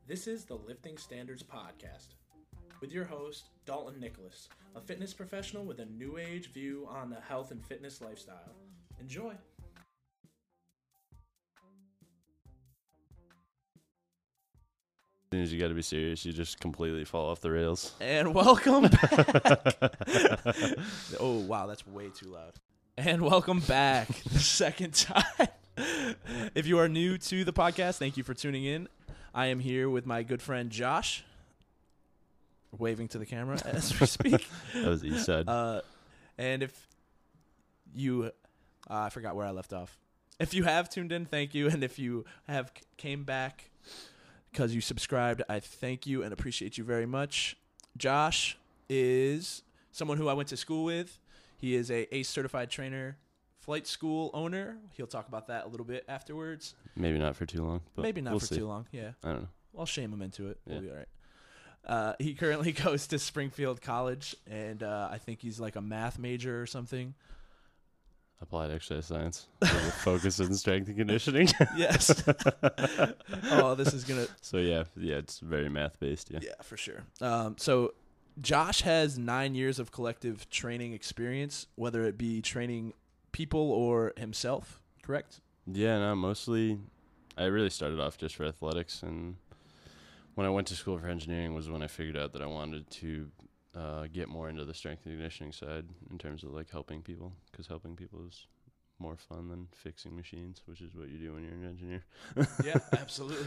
This is the Lifting Standards Podcast with your host, Dalton Nicholas, a fitness professional with a new age view on the health and fitness lifestyle. Enjoy. As soon as you got to be serious, you just completely fall off the rails. And welcome back. Oh, wow, that's way too loud. And welcome back the second time. If you are new to the podcast, thank you for tuning in. I am here with my good friend Josh, waving to the camera as we speak. That was East Side. And if you, I forgot where I left off. If you have tuned in, thank you. And if you have came back because you subscribed, I thank you and appreciate you very much. Josh is someone who I went to school with. He is a ACE certified trainer, flight school owner. He'll talk about that a little bit afterwards. Maybe not for too long. But Maybe not we'll for see. too long. Yeah. I don't know. I'll shame him into it. We'll Yeah. be all right. He currently goes to Springfield College, and I think he's like a math major or something. Applied exercise science with a focus in strength and conditioning. Yes. Oh, this is going to... So, yeah, it's very math-based, yeah. Yeah, for sure. So Josh has 9 years of collective training experience, whether it be training people or himself, correct? Yeah, no, mostly I really started off just for athletics, and when I went to school for engineering was when I figured out that I wanted to get more into the strength and conditioning side in terms of like helping people, because helping people is more fun than fixing machines, which is what you do when you're an engineer. Yeah, absolutely.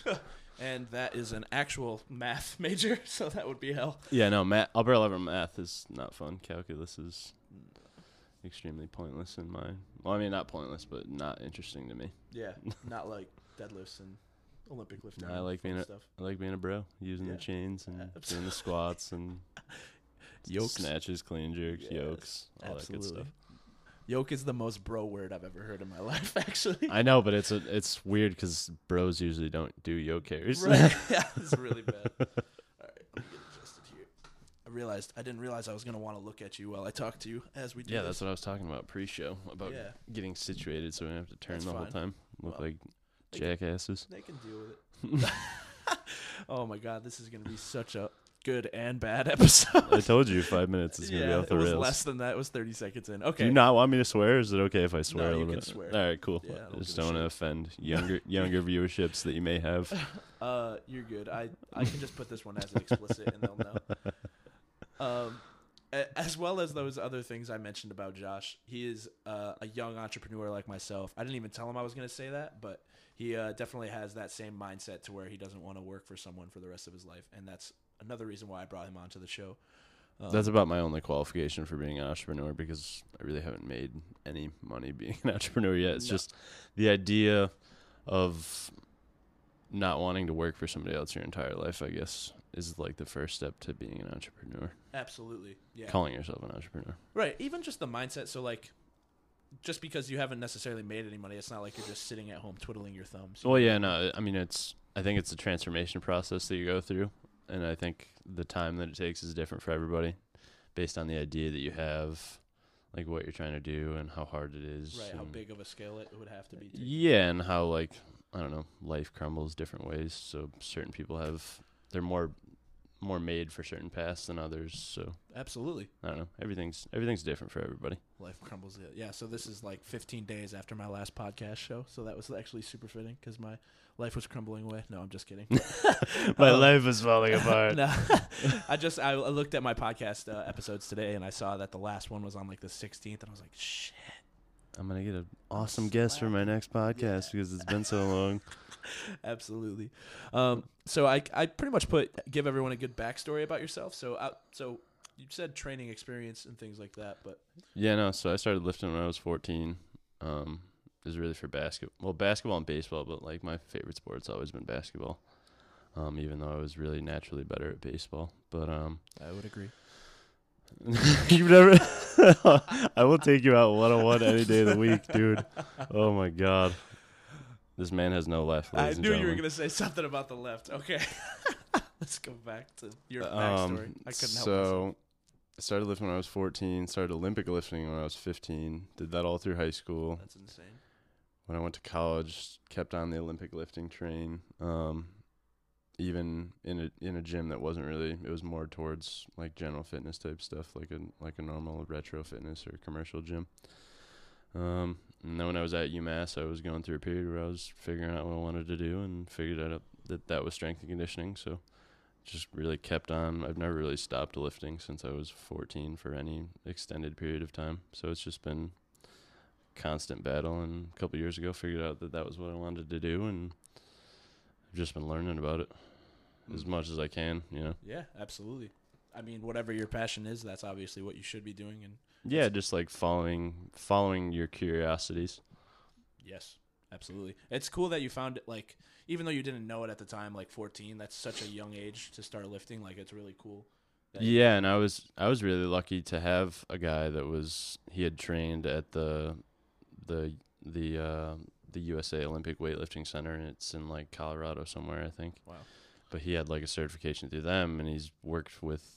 And that is an actual math major, so that would be hell. Yeah, no, upper level math is not fun. Calculus is extremely pointless in my... Well, I mean, not pointless, but not interesting to me. Yeah, not like deadlifts and Olympic lifting. No, I like being stuff. I like being a bro, using Yeah. the chains and Absolutely. doing the squats and Yokes. snatches, clean jerks, Yes, yokes, all that good absolutely. stuff. Yoke is the most bro word I've ever heard in my life, actually. I know, but it's weird because bros usually don't do yoke carries. Right. Yeah, it's really bad. All right, let me get adjusted here. I didn't realize I was going to want to look at you while I talk to you as we do Yeah, this. that's what I was talking about pre-show, about Yeah. getting situated so we don't have to turn That's the whole fine. time. Look Well, like they can- jackasses. They can deal with it. Oh, my God. This is going to be such a good and bad episode. I told you 5 minutes is going to be off the it was rails. less than that. It was 30 seconds in. Do Okay. you not want me to swear, or is it okay if I swear a you little can bit? swear. All right, cool. Yeah, I I don't just give a don't want to shit. offend younger viewerships that you may have. You're good. I can just put this one as an explicit and they'll know. As well as those other things I mentioned about Josh, he is a young entrepreneur like myself. I didn't even tell him I was going to say that, but he definitely has that same mindset to where he doesn't want to work for someone for the rest of his life, and that's another reason why I brought him onto the show. That's about my only qualification for being an entrepreneur, because I really haven't made any money being an entrepreneur yet. It's just the idea of not wanting to work for somebody else your entire life, I guess, is like the first step to being an entrepreneur. Absolutely. Yeah. Calling yourself an entrepreneur. Right. Even just the mindset. So, like, just because you haven't necessarily made any money, it's not like you're just sitting at home twiddling your thumbs. Well, yeah, no, I mean, I think it's a transformation process that you go through, and I think the time that it takes is different for everybody based on the idea that you have, like what you're trying to do and how hard it is. Right. How and- big of a scale it would have to be. Yeah, and how, like, I don't know, life crumbles different ways. So certain people they're more made for certain paths than others. So Absolutely. I don't know. Everything's different for everybody. Life crumbles. Yeah, so this is like 15 days after my last podcast show, so that was actually super fitting because my life was crumbling away. No, I'm just kidding. My life is falling apart. No, I looked at my podcast episodes today, and I saw that the last one was on like the 16th, and I was like, shit. I'm gonna get an awesome guest for my next podcast because it's been so long. Absolutely. So I pretty much give everyone a good backstory about yourself. So you said training experience and things like that, but Yeah, no. So I started lifting when I was 14. It was really for basketball and baseball, but like my favorite sport's always been basketball. Even though I was really naturally better at baseball, but I would agree. you've never. I will take you out 1-on-1 any day of the week, dude. Oh my god, this man has no left. I ladies and knew you were gentlemen. going to say something about the left. Okay. Let's go back to your backstory. I couldn't help myself. So, I started lifting when I was 14. Started Olympic lifting when I was 15. Did that all through high school. That's insane. When I went to college, kept on the Olympic lifting train. even in a gym that wasn't really, it was more towards like general fitness type stuff, like a normal retro fitness or commercial gym. And then when I was at UMass, I was going through a period where I was figuring out what I wanted to do, and figured out that was strength and conditioning. So just really kept on. I've never really stopped lifting since I was 14 for any extended period of time. So it's just been constant battle, and a couple years ago figured out that was what I wanted to do, and I've just been learning about it as much as I can, Yeah, absolutely. I mean, whatever your passion is, that's obviously what you should be doing. And yeah, just like following your curiosities. yes, absolutely. It's cool that you found it, like, even though you didn't know it at the time, like 14, that's such a young age to start lifting. Like, it's really cool. Yeah, and I was really lucky to have a guy he had trained at the USA Olympic Weightlifting Center, and it's in like Colorado somewhere, I think. Wow. But he had like a certification through them, and he's worked with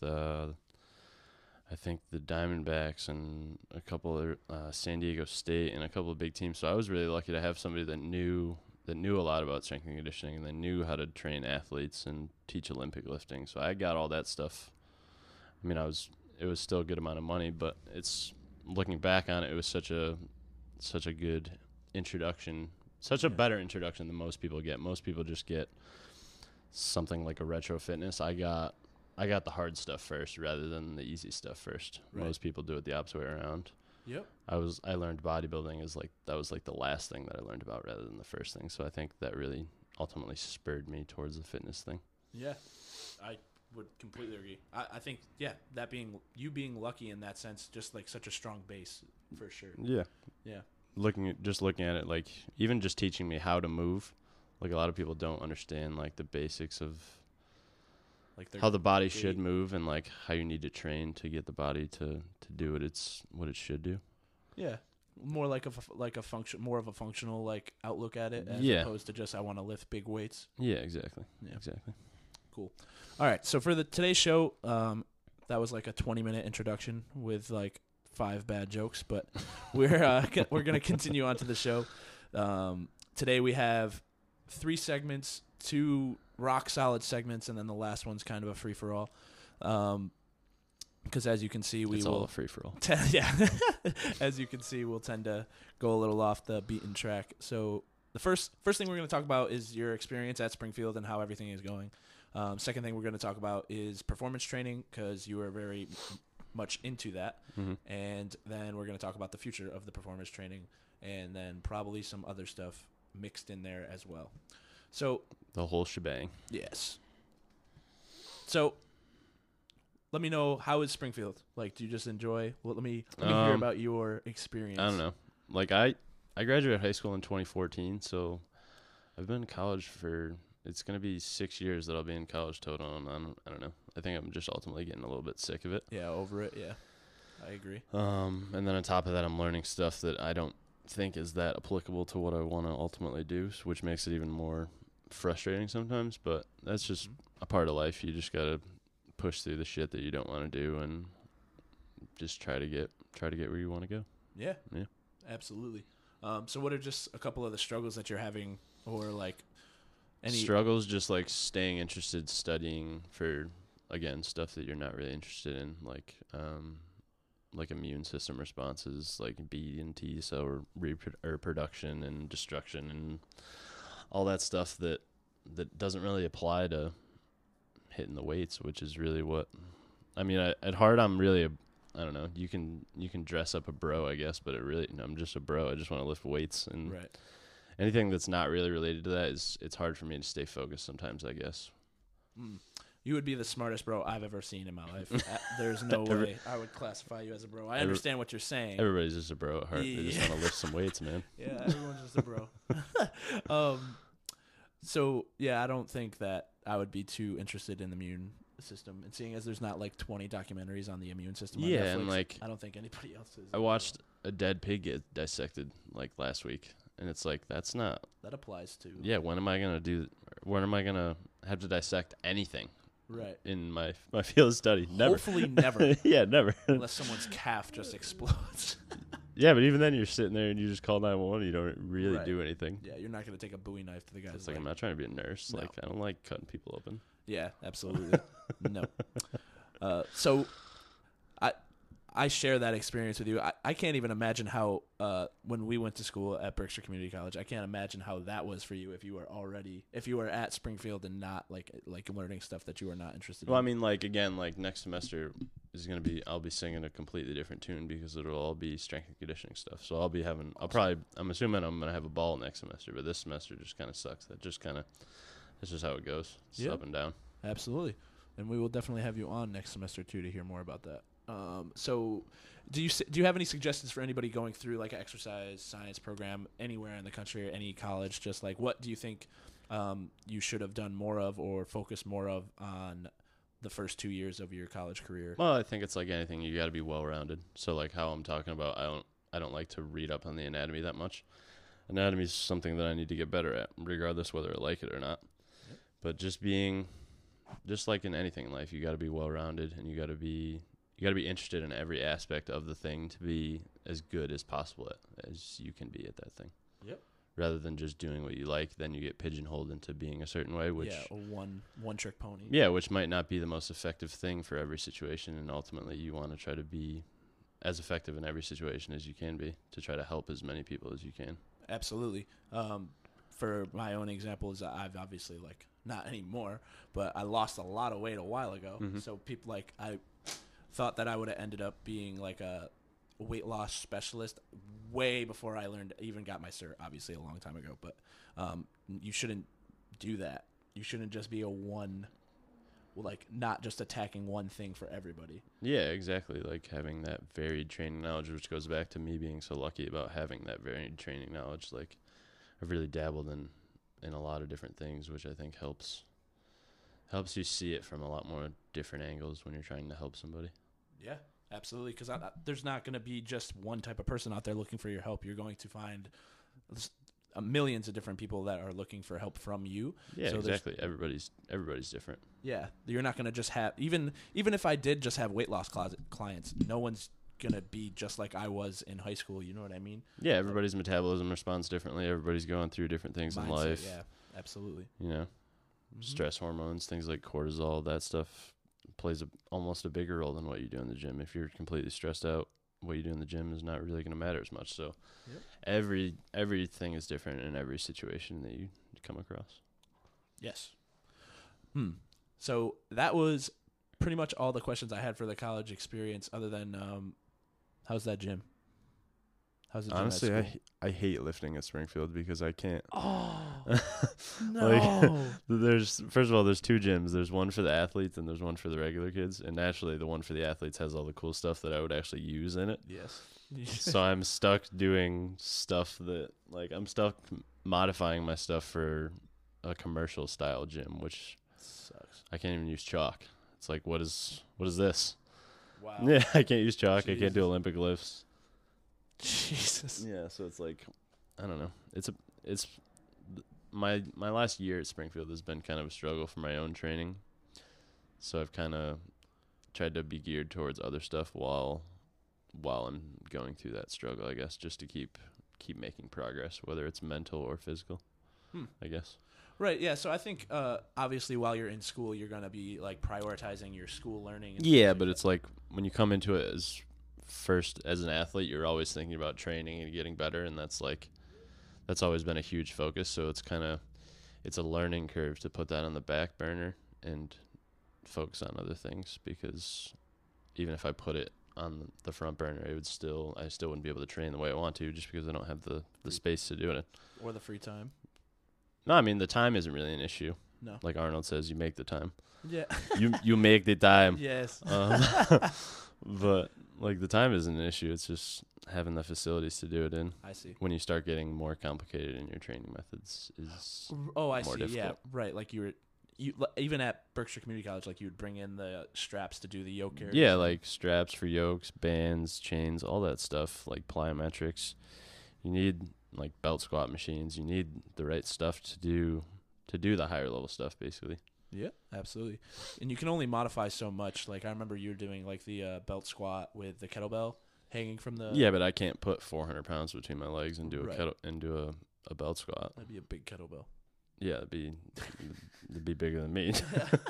I think the Diamondbacks and a couple of San Diego State and a couple of big teams. So I was really lucky to have somebody that knew a lot about strength and conditioning, and that knew how to train athletes and teach Olympic lifting. So I got all that stuff. I mean, it was still a good amount of money, but it's, looking back on it, it was such a good introduction, such a better introduction than most people get. Most people just get something like a retro fitness. I got the hard stuff first rather than the easy stuff first. Right. Most people do it the opposite way around. Yep. I learned bodybuilding that was like the last thing that I learned about rather than the first thing. So I think that really ultimately spurred me towards the fitness thing. Yeah. I would completely agree. I think, yeah, that being lucky in that sense, just like such a strong base for sure. Yeah. Yeah. Looking at it, like even just teaching me how to move, like a lot of people don't understand like the basics of like how the body should move, and like how you need to train to get the body to do what it should do. Yeah. More like a function, more of a functional like outlook at it, as opposed to just I want to lift big weights. Yeah, exactly. Yeah. Exactly. Cool. All right. So for today's show, that was like a 20-minute introduction with like 5 bad jokes, but we're gonna continue on to the show. Today we have 3 segments, 2 rock solid segments, and then the last one's kind of a free for all. Because as you can see, it's all a free for all. Yeah. As you can see, we'll tend to go a little off the beaten track. So the first thing we're going to talk about is your experience at Springfield and how everything is going. Second thing we're going to talk about is performance training, because you are very much into that. Mm-hmm. And then we're going to talk about the future of the performance training, and then probably some other stuff mixed in there as well. So the whole shebang. Yes. So let me know, how is Springfield? Like, do you just enjoy? Well, let me hear about your experience. I don't know. Like I graduated high school in 2014, so I've been in college for, it's going to be 6 years that I'll be in college total, and I don't know. I think I'm just ultimately getting a little bit sick of it. Yeah, over it. Yeah, I agree. And then on top of that, I'm learning stuff that I don't think is that applicable to what I want to ultimately do, which makes it even more frustrating sometimes. But that's just a part of life. You just gotta push through the shit that you don't want to do, and just try to get where you want to go. Yeah, absolutely. So what are just a couple of the struggles that you're having, or like any struggles? Just like staying interested, studying for, again, stuff that you're not really interested in, like immune system responses, like B and T cell production and destruction and all that stuff that doesn't really apply to hitting the weights, which is really what I mean. At heart, I'm really I don't know. You can dress up a bro, I guess, but I'm just a bro. I just want to lift weights, and anything that's not really related to that it's hard for me to stay focused sometimes, I guess. You would be the smartest bro I've ever seen in my life. There's no way I would classify you as a bro. I understand what you're saying. Everybody's just a bro at heart. They just want to lift some weights, man. Yeah, everyone's just a bro. So, yeah, I don't think that I would be too interested in the immune system. And seeing as there's not like 20 documentaries on the immune system on Netflix, and like I don't think anybody else is. I watched a dead pig get dissected like last week, and it's like that applies to. Yeah, when am I gonna have to dissect anything? Right. In my field of study. Never. Hopefully never. Yeah, never. Unless someone's calf just explodes. Yeah, but even then, you're sitting there and you just call 911. You don't really Right. do anything. Yeah, you're not gonna take a Bowie knife to the guy's It's like leg. I'm not trying to be a nurse. No. Like I don't like cutting people open. Yeah, absolutely. No. So I share that experience with you. I can't even imagine how when we went to school at Berkshire Community College, I can't imagine how that was for you if you were at Springfield and not like learning stuff that you were not interested Well, I in. mean, like again, like next semester is gonna be. I'll be singing a completely different tune because it'll all be strength and conditioning stuff. So I'll be having. I'm assuming I'm gonna have a ball next semester, but this semester just kind of sucks. That's just how it goes. It's Yeah. up and down. Absolutely. And we will definitely have you on next semester too to hear more about that. So do you have any suggestions for anybody going through like an exercise science program anywhere in the country or any college? Just like what do you think you should have done more of or focused more of on the first 2 years of your college career? Well, I think it's like anything. You got to be well rounded. So like how I'm talking about, I don't like to read up on the anatomy that much. Anatomy is something that I need to get better at, regardless whether I like it or not. Yep. But just like in anything in life, you got to be well rounded, and you got to be interested in every aspect of the thing to be as good as possible as you can be at that thing. Yep. Rather than just doing what you like, then you get pigeonholed into being a certain way, which a one trick pony. yeah, which might not be the most effective thing for every situation, and ultimately you want to try to be as effective in every situation as you can be to try to help as many people as you can. Absolutely. For my own examples, I've obviously like not anymore, but I lost a lot of weight a while ago. Mhm. So people like I thought that I would have ended up being like a weight loss specialist way before I even got my cert, obviously a long time ago. But you shouldn't do that. You shouldn't just be not just attacking one thing for everybody. Yeah, exactly. Like having that varied training knowledge, which goes back to me being so lucky about having that varied training knowledge. Like I've really dabbled in a lot of different things, which I think helps you see it from a lot more different angles when you're trying to help somebody. Yeah, absolutely. Because there's not going to be just one type of person out there looking for your help. You're going to find millions of different people that are looking for help from you. Yeah, so exactly. Everybody's different. Yeah, you're not going to just have even if I did just have weight loss clients, no one's going to be just like I was in high school. You know what I mean? Yeah, everybody's metabolism responds differently. Everybody's going through different things in Mindset, life. Yeah, absolutely. You know, stress hormones, things like cortisol, that stuff plays almost a bigger role than what you do in the gym. If you're completely stressed out, what you do in the gym is not really going to matter as much. So everything is different in every situation that you come across. Yes. So that was pretty much all the questions I had for the college experience other than how's that gym? How's the gym Honestly, at school? I hate lifting at Springfield because I can't. Oh, no. First of all, there's two gyms. There's one for the athletes and there's one for the regular kids. And naturally, the one for the athletes has all the cool stuff that I would actually use in it. Yes. So I'm stuck doing stuff I'm stuck modifying my stuff for a commercial style gym, which sucks. I can't even use chalk. It's like, what is this? Wow. Yeah, I can't use chalk. Jesus. I can't do Olympic lifts. Jesus. Yeah, so it's like, I don't know. It's my last year at Springfield has been kind of a struggle for my own training. So I've kind of tried to be geared towards other stuff while I'm going through that struggle, I guess, just to keep making progress, whether it's mental or physical. I guess. Right, yeah. So I think obviously while you're in school, you're going to be like prioritizing your school learning. And Yeah, things but like it's like when you come into it as an athlete, you're always thinking about training and getting better, and that's always been a huge focus. So it's a learning curve to put that on the back burner and focus on other things, because even if I put it on the front burner, I still wouldn't be able to train the way I want to, just because I don't have the space to do it. or the free time. No, I mean, the time isn't really an issue. No. Like Arnold says, you make the time. Yeah. You make the time. Yes. But like the time isn't an issue. It's just having the facilities to do it in. I see. When you start getting more complicated in your training methods is Oh, I more see. Yeah, difficult. right. Like you even at Berkshire Community College, like you would bring in the straps to do the yoke carry. Yeah, like straps for yokes, bands, chains, all that stuff, like plyometrics. You need like belt squat machines. You need the right stuff to do the higher level stuff, basically. Yeah, absolutely. And you can only modify so much. Like I remember you were doing like the belt squat with the kettlebell, hanging from the. Yeah, but I can't put 400 pounds between my legs and do a Right. a belt squat. That'd be a big kettlebell. Yeah, it'd be bigger than me.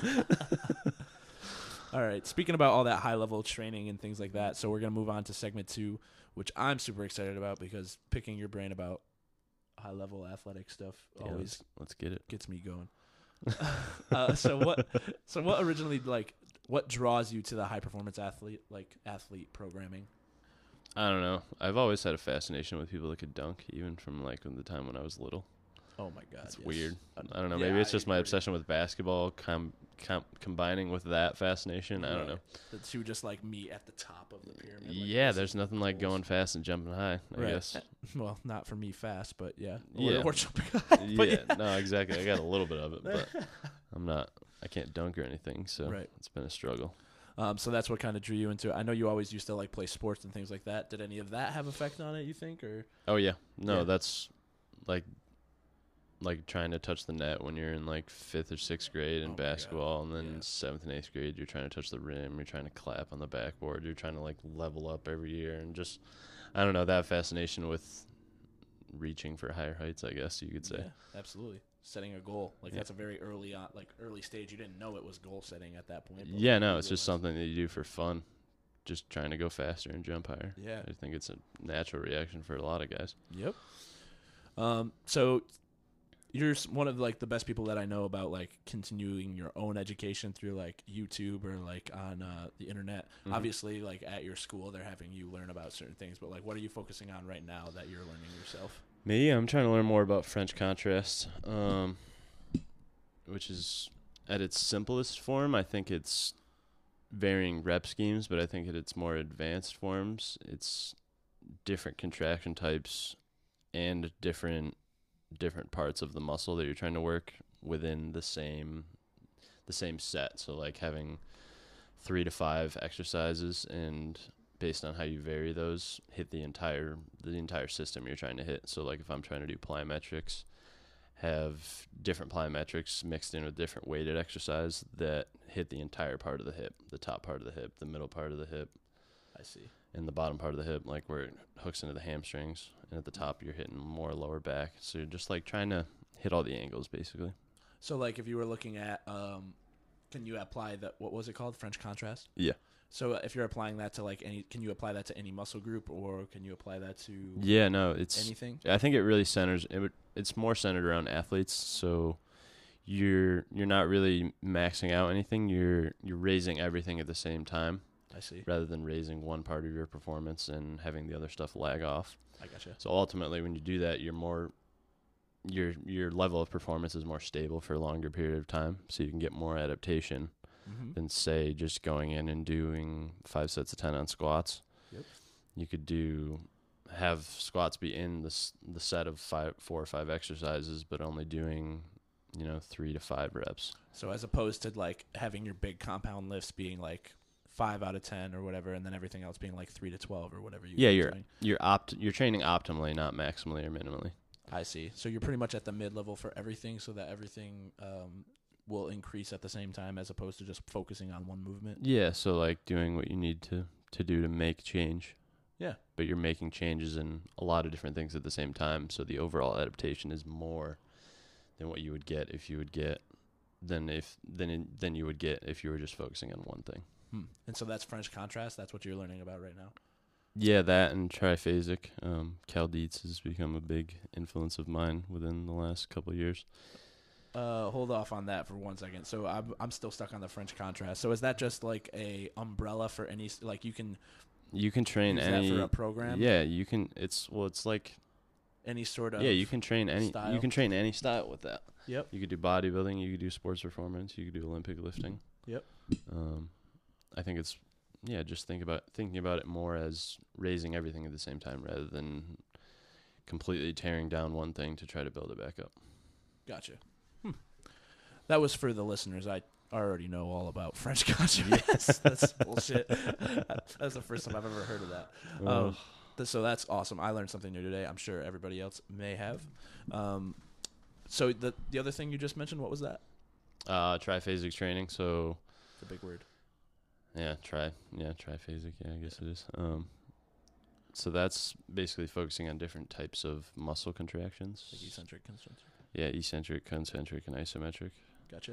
All right. Speaking about all that high level training and things like that, so we're gonna move on to segment 2, which I'm super excited about because picking your brain about high level athletic stuff Yeah, always let's get it. gets me going. So what originally what draws you to the high performance athlete programming? I don't know. I've always had a fascination with people that could dunk, even from the time when I was little. Oh my god, It's yes. weird. I don't know. Yeah, Maybe it's just my agree. obsession with basketball combining with that fascination. I don't know. The two just like meet at the top of the pyramid. like Yeah, this there's nothing like goals. going fast and jumping high, I Right. guess. Well, not for me fast, but yeah. Yeah. Or jumping high. But Yeah, no, exactly. I got a little bit of it, but I can't dunk or anything, so Right. it's been a struggle. So that's what kind of drew you into it. I know you always used to like play sports and things like that. Did any of that have effect on it, you think, or? Oh yeah, no, Yeah. that's like trying to touch the net when you're in like 5th or 6th grade Oh in my God. basketball, and then Yeah. 7th and 8th grade you're trying to touch the rim, you're trying to clap on the backboard, you're trying to like level up every year, and just I don't know, that fascination with reaching for higher heights, I guess you could say. Yeah, absolutely. Setting a goal. Like Yeah. that's a very early stage. You didn't know it was goal setting at that point. but Yeah, no, you it's just realized- something that you do for fun, just trying to go faster and jump higher. Yeah. I think it's a natural reaction for a lot of guys. Yep. So you're one of like the best people that I know about like continuing your own education through like YouTube or like on the internet. Mhm. Obviously, like at your school, they're having you learn about certain things. But like, what are you focusing on right now that you're learning yourself? Me, I'm trying to learn more about French contrast, which is at its simplest form. I think it's varying rep schemes, but I think at its more advanced forms, it's different contraction types and different parts of the muscle that you're trying to work within the same set. So like having 3 to 5 exercises, and based on how you vary those, hit the entire system you're trying to hit. So like if I'm trying to do plyometrics, have different plyometrics mixed in with different weighted exercise that hit the entire part of the hip, the top part of the hip, the middle part of the hip, I see. and the bottom part of the hip, like where it hooks into the hamstrings, and at the top you're hitting more lower back. So you're just like trying to hit all the angles basically. So like, if you were looking at, can you apply what was it called? French contrast? Yeah. So if you're applying that to like can you apply that to any muscle group, or can you apply that to Yeah, no, it's anything? I think it really it's more centered around athletes. So you're not really maxing out anything. You're raising everything at the same time, I see. rather than raising one part of your performance and having the other stuff lag off. I gotcha. So ultimately, when you do that, your level of performance is more stable for a longer period of time, so you can get more adaptation Mm-hmm. than say just going in and doing 5 sets of 10 on squats. Yep. You could have squats be in the set of 4 or 5 exercises, but only doing 3 to 5 reps. So as opposed to like having your big compound lifts being like 5 out of 10 or whatever, and then everything else being like 3 to 12 or whatever. You're training optimally, not maximally or minimally. I see. So you're pretty much at the mid level for everything, so that everything will increase at the same time, as opposed to just focusing on one movement. Yeah, so like doing what you need to do to make change. Yeah. But you're making changes in a lot of different things at the same time, so the overall adaptation is more than what you would get if you would get than you would get if you were just focusing on one thing. And so that's French contrast. That's what you're learning about right now. Yeah, that and triphasic. Cal Dietz has become a big influence of mine within the last couple of years. Hold off on that for 1 second. So I'm still stuck on the French contrast. So is that just like a umbrella for any, like you can train use any that for a program? Yeah, you can. It's like Any sort of you can train any style? you can train any style with that. Yep. You could do bodybuilding, you could do sports performance, you could do Olympic lifting. Yep. I think it's just thinking about it more as raising everything at the same time rather than completely tearing down one thing to try to build it back up. Gotcha. That was for the listeners. I already know all about French contrast. Yes, that's bullshit. That's the first time I've ever heard of that. So that's awesome. I learned something new today. I'm sure everybody else may have. So the other thing you just mentioned, what was that? Triphasic training. So The big word. triphasic. Yeah, I guess it is. So that's basically focusing on different types of muscle contractions. Like eccentric, concentric. Yeah, eccentric, concentric, and isometric. Gotcha.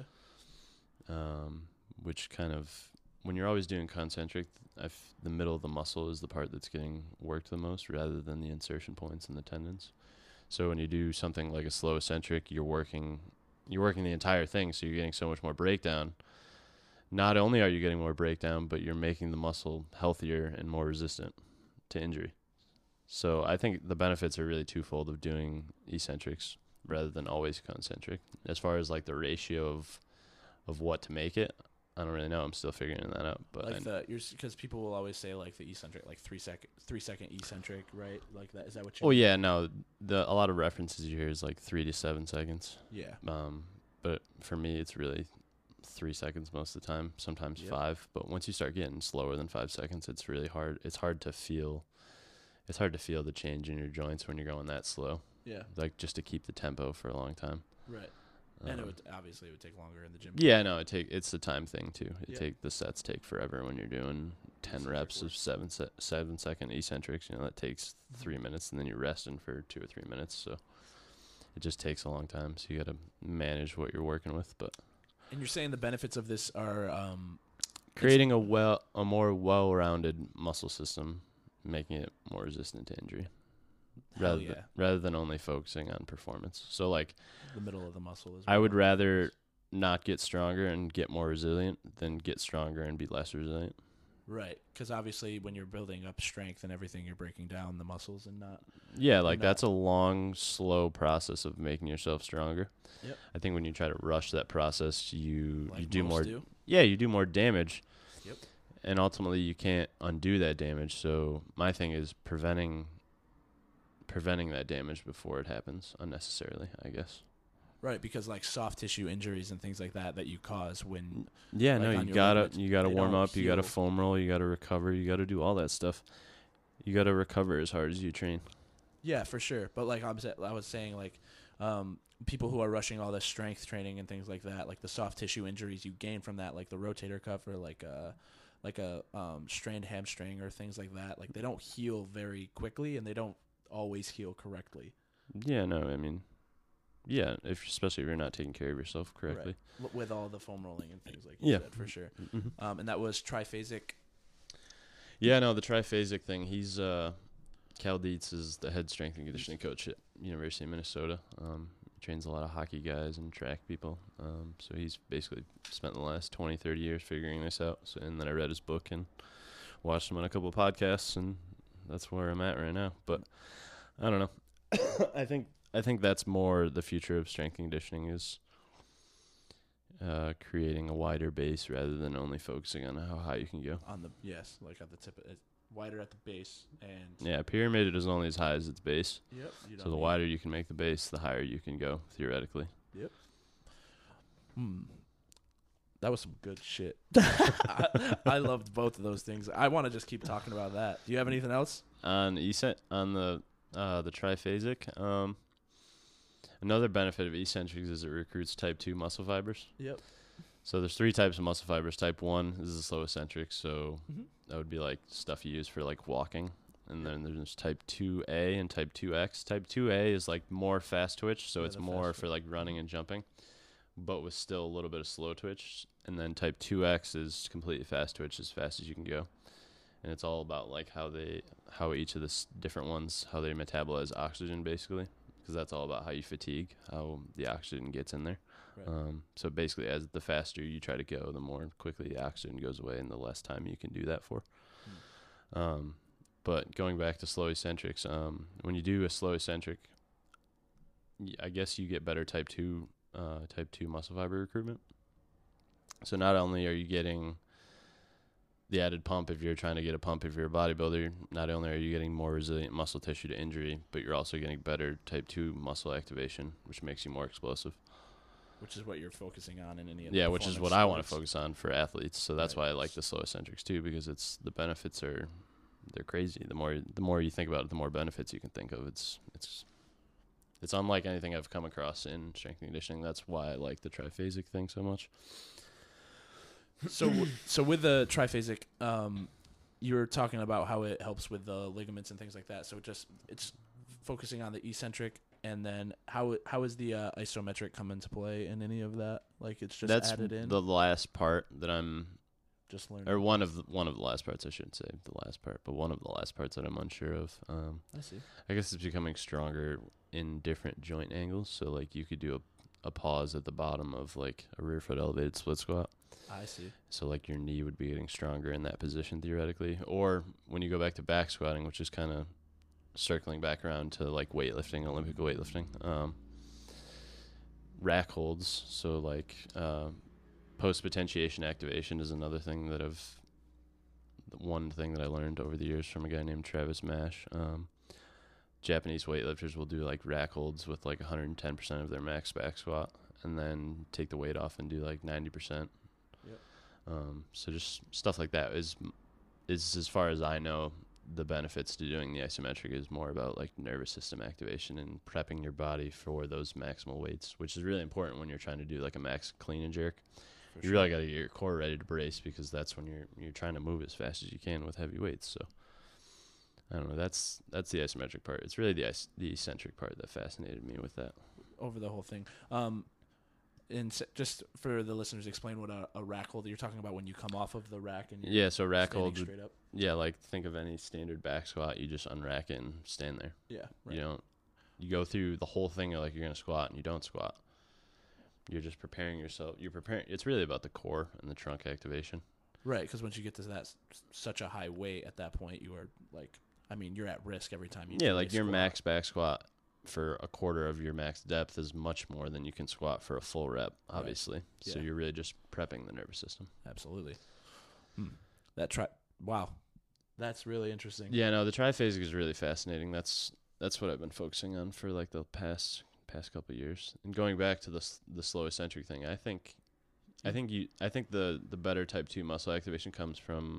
Which kind of, when you're always doing concentric, the middle of the muscle is the part that's getting worked the most rather than the insertion points and the tendons. So when you do something like a slow eccentric, you're working the entire thing, so you're getting so much more breakdown. Not only are you getting more breakdown, but you're making the muscle healthier and more resistant to injury. So I think the benefits are really twofold of doing eccentrics rather than always concentric. As far as like the ratio of what to make it, I don't really know. I'm still figuring that out. But like because people will always say like the eccentric, like 3 second eccentric, right? Like that. Is that what you? Oh yeah, no. A lot of references you hear is like 3 to 7 seconds. Yeah. But for me, it's really 3 seconds most of the time. Sometimes 5. But once you start getting slower than 5 seconds, it's really hard. It's hard to feel. It's hard to feel the change in your joints when you're going that slow. Yeah. Like just to keep the tempo for a long time. Right. And it would take longer in the gym. Yeah, no, it's the time thing too. The sets take forever when you're doing 10 reps of 7 second eccentrics. You know, that takes 3 minutes, and then you're resting for 2 or 3 minutes. So it just takes a long time. So you got to manage what you're working with. But and you're saying the benefits of this are creating a more well-rounded muscle system, making it more resistant to injury. Rather than only focusing on performance. So like the middle of the muscle is. I would rather not get stronger and get more resilient than get stronger and be less resilient. Right, because obviously when you're building up strength and everything, you're breaking down the muscles and not. Yeah, like that's a long, slow process of making yourself stronger. Yep. I think when you try to rush that process, you do more. Do. Yeah, you do more damage. Yep. And ultimately, you can't undo that damage. So my thing is preventing that damage before it happens unnecessarily, I guess. Right, because like soft tissue injuries and things like that you cause when. Yeah, like no, you gotta warm up, you gotta foam roll, you gotta recover, you gotta do all that stuff. You gotta recover as hard as you train. Yeah, for sure. But like I was saying, like people who are rushing all this strength training and things like that, like the soft tissue injuries you gain from that, like the rotator cuff or like a strained hamstring or things like that, like they don't heal very quickly and they don't always heal correctly. Yeah, no, I mean, yeah, especially if you're not taking care of yourself correctly. Right. With all the foam rolling and things like you said, for sure. Mm-hmm. And that was triphasic. Yeah, no, the triphasic thing. He's Cal Dietz is the head strength and conditioning coach at University of Minnesota. He trains a lot of hockey guys and track people. So he's basically spent the last 20, 30 years figuring this out. So, and then I read his book and watched him on a couple of podcasts, and that's where I'm at right now. But I don't know. I think that's more the future of strength conditioning is creating a wider base rather than only focusing on how high you can go. Like at the tip, wider at the base and. Yeah, pyramid is only as high as its base. Yep. So the wider you can make the base, the higher you can go theoretically. Yep. That was some good shit. I loved both of those things. I want to just keep talking about that. Do you have anything else? On the triphasic, another benefit of eccentrics is it recruits type 2 muscle fibers. Yep. So there's 3 types of muscle fibers. Type 1 is the slow eccentric, so that would be like stuff you use for like walking. And then there's type 2A and type 2X. Type 2A is like more fast twitch, so it's more for like running and jumping, but with still a little bit of slow twitch. And then type 2X is completely fast twitch, as fast as you can go. And it's all about like how each of the different ones, how they metabolize oxygen basically, because that's all about how you fatigue, how the oxygen gets in there. Right. So basically, as the faster you try to go, the more quickly the oxygen goes away and the less time you can do that for. But going back to slow eccentrics, when you do a slow eccentric, I guess you get better type 2 muscle fiber recruitment. So not only are you getting the added pump if you're trying to get a pump if you're a bodybuilder, not only are you getting more resilient muscle tissue to injury, but you're also getting better type 2 muscle activation, which makes you more explosive. Which is what you're focusing on in any of the which is what I want to focus on for athletes. So that's why I like the slow eccentrics too, because the benefits they're crazy. The more you think about it, the more benefits you can think of. It's unlike anything I've come across in strength and conditioning. That's why I like the triphasic thing so much. So with the triphasic, you're talking about how it helps with the ligaments and things like that. So it's focusing on the eccentric, and then how is the isometric come into play in any of that? Like it's just That's added in. the last part that I'm Just learning. or one of the last parts. I shouldn't say the last part, but one of the last parts that I'm unsure of. I see. I guess it's becoming stronger in different joint angles. So like you could do a pause at the bottom of like a rear foot elevated split squat. I see. So like your knee would be getting stronger in that position theoretically. Or when you go back to back squatting, which is kind of circling back around to like weightlifting, Olympic weightlifting, rack holds. So like post potentiation activation is another thing that one thing that I learned over the years from a guy named Travis Mash. Japanese weightlifters will do like rack holds with like 110% of their max back squat, and then take the weight off and do like 90%. Yep. So just stuff like that is as far as I know, the benefits to doing the isometric is more about like nervous system activation and prepping your body for those maximal weights, which is really important when you're trying to do like a max clean and jerk. You really got to get your core ready to brace, because that's when you're trying to move as fast as you can with heavy weights. So I don't know. That's the isometric part. It's really the eccentric part that fascinated me with that. Over the whole thing. Just for the listeners, explain what a rack hold. You're talking about when you come off of the rack and so rack hold. straight up. Yeah, like think of any standard back squat. You just unrack it and stand there. Yeah, right. You go through the whole thing like you're gonna squat, and you don't squat. You're just preparing yourself. It's really about the core and the trunk activation. Right, because once you get to that such a high weight at that point, you are like, you're at risk every time you. Yeah, like your max back squat for a quarter of your max depth is much more than you can squat for a full rep, obviously. Right. So you're really just prepping the nervous system. Absolutely. Wow, that's really interesting. Yeah, no, the triphasic is really fascinating. That's what I've been focusing on for like the past couple of years. And going back to the slow eccentric thing, I think the better type 2 muscle activation comes from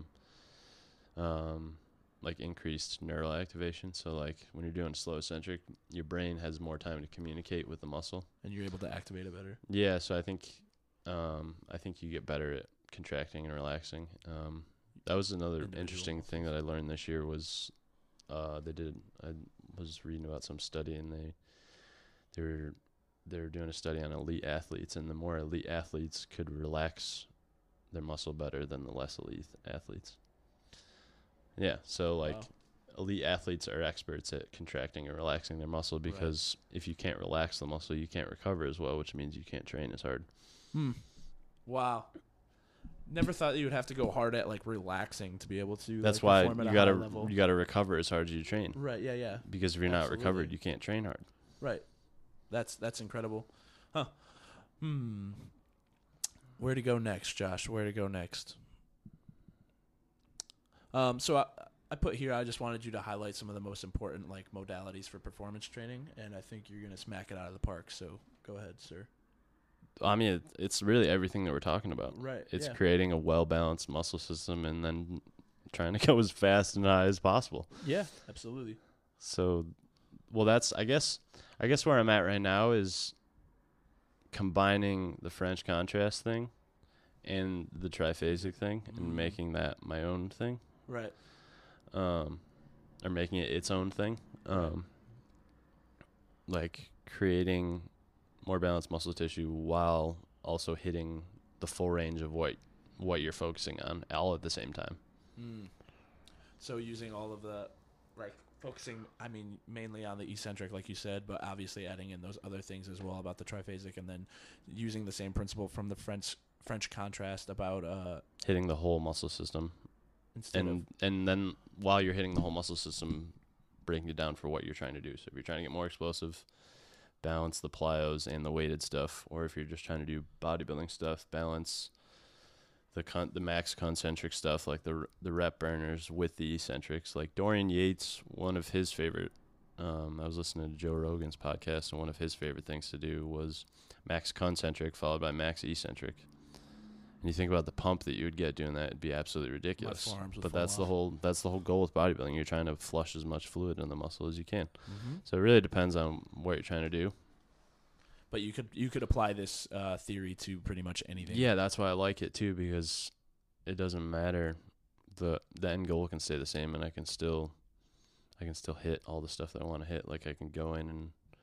like increased neural activation. So like when you're doing slow eccentric, your brain has more time to communicate with the muscle, and you're able to activate it better. Yeah, so I think you get better at contracting and relaxing. That was another interesting thing that I learned this year was I was reading about some study, and they were doing a study on elite athletes, and the more elite athletes could relax their muscle better than the less elite athletes. Yeah, so like elite athletes are experts at contracting and relaxing their muscle, because if you can't relax the muscle, you can't recover as well, which means you can't train as hard. Wow. Never thought you would have to go hard at like relaxing to be able to. That's why you gotta recover as hard as you train. Right. Yeah. Because if you're not recovered, you can't train hard. Right. That's incredible. Huh. Where to go next, Josh? Where to go next? So I put here, I just wanted you to highlight some of the most important like modalities for performance training, and I think you're gonna smack it out of the park. So go ahead, sir. I mean, it's really everything that we're talking about. Right. It's creating a well-balanced muscle system and then trying to go as fast and high as possible. Yeah, absolutely. So, well, that's I guess where I'm at right now is combining the French contrast thing and the triphasic thing and making that my own thing. Right. Or making it its own thing. Like creating more balanced muscle tissue while also hitting the full range of what you're focusing on all at the same time. So using all of the, like, focusing, mainly on the eccentric, like you said, but obviously adding in those other things as well about the triphasic, and then using the same principle from the French contrast about hitting the whole muscle system. And then while you're hitting the whole muscle system, breaking it down for what you're trying to do. So if you're trying to get more explosive, balance the plyos and the weighted stuff, or if you're just trying to do bodybuilding stuff, balance the max concentric stuff like the rep burners with the eccentrics. Like Dorian Yates, one of his favorite, I was listening to Joe Rogan's podcast, and one of his favorite things to do was max concentric followed by max eccentric. And you think about the pump that you would get doing that, it'd be absolutely ridiculous. But that's the whole goal with bodybuilding. You're trying to flush as much fluid in the muscle as you can. So it really depends on what you're trying to do. But you could apply this theory to pretty much anything. Yeah, that's why I like it too, because it doesn't matter the end goal can stay the same, and I can still hit all the stuff that I want to hit. Like I can go in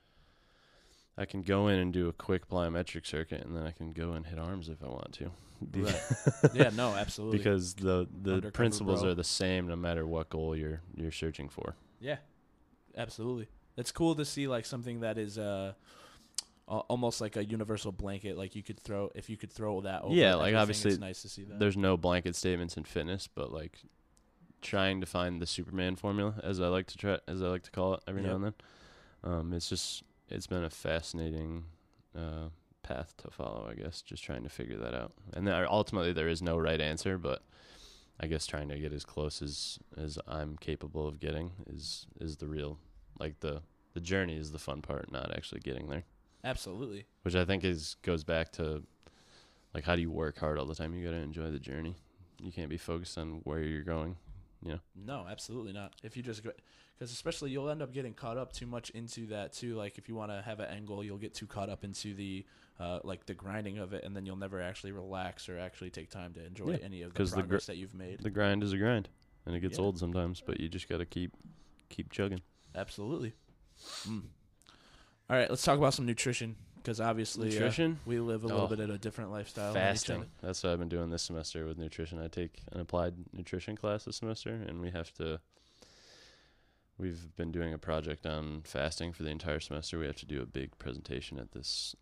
and do a quick plyometric circuit, and then I can go and hit arms if I want to. Right. Yeah, no, absolutely. Because the Undercover principles bro. are the same no matter what goal you're searching for. Yeah, absolutely. It's cool to see like something that is almost like a universal blanket. Like you could throw that over. Yeah, like everything, obviously it's nice to see that. There's no blanket statements in fitness, but like trying to find the Superman formula, as I like to call it every now and then. It's been a fascinating path to follow, I guess, just trying to figure that out. And ultimately there is no right answer, but I guess trying to get as close as I'm capable of getting is the real, like the journey is the fun part, not actually getting there. Absolutely. Which I think goes back to like, how do you work hard all the time? You got to enjoy the journey. You can't be focused on where you're going, you know? No, absolutely not. If you just go, because especially you'll end up getting caught up too much into that too. Like if you want to have an end goal, you'll get too caught up into the like the grinding of it, and then you'll never actually relax or actually take time to enjoy any of the progress that you've made. The grind is a grind, and it gets old sometimes, but you just got to keep chugging. Absolutely. All right, let's talk about some nutrition, because obviously we live a little bit at a different lifestyle. Fasting. That's what I've been doing this semester with nutrition. I take an applied nutrition class this semester, and we've been doing a project on fasting for the entire semester. We have to do a big presentation at this